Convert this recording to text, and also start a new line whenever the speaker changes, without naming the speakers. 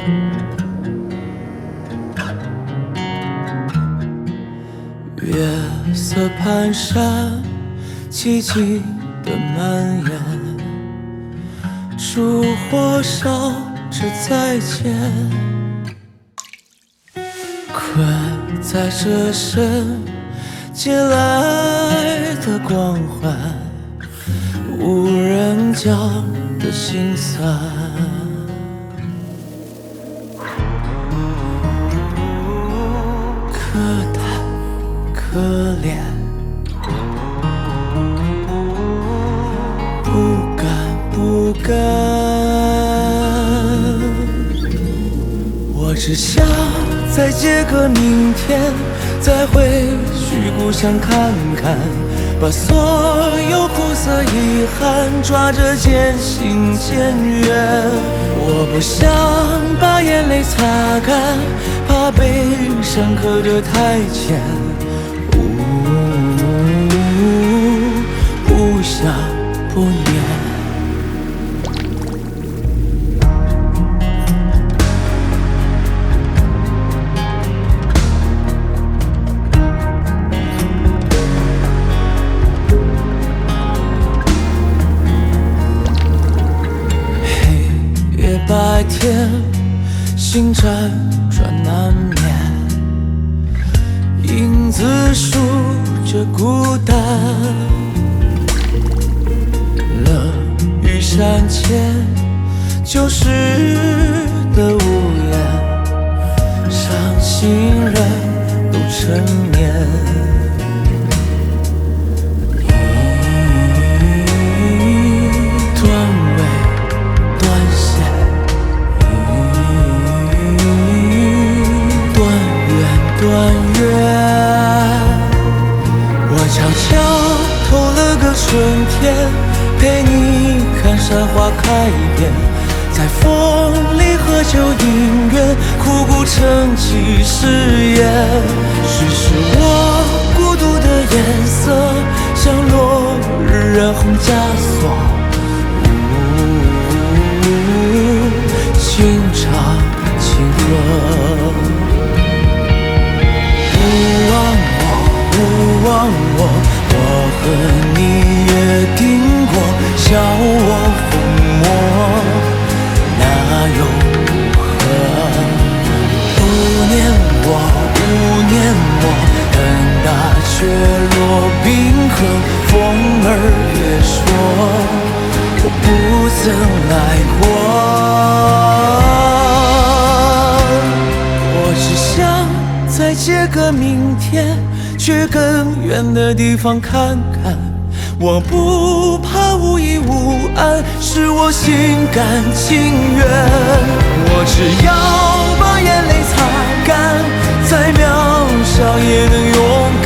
月色蹒跚，寂静的蔓延，烛火烧着再见，困在这深借来的光环，无人讲的心酸。可叹可怜，不敢不敢，我只想再借个明天，再回去故乡看看，把所有苦涩遗憾抓着渐行渐远。我不想把眼泪擦干，怕悲伤刻得太浅，不想不念。白天心辗转难眠，影子数着孤单，冷雨山前旧时的屋檐，伤心人都成眠。断月，我悄悄偷了个春天，陪你看山花开遍，在风里喝酒饮月，苦苦撑起誓言。只是我孤独的颜色，像落日染红枷锁，情长情和。勿忘我，我和你约定过，笑我疯魔，那又如何？勿念我，等大雪落冰河，风儿也说，我不曾来过。我只想再借个明天，去更远的地方看看，我不怕无依无安，是我心甘情愿。我只要把眼泪擦干，再渺小也能勇敢。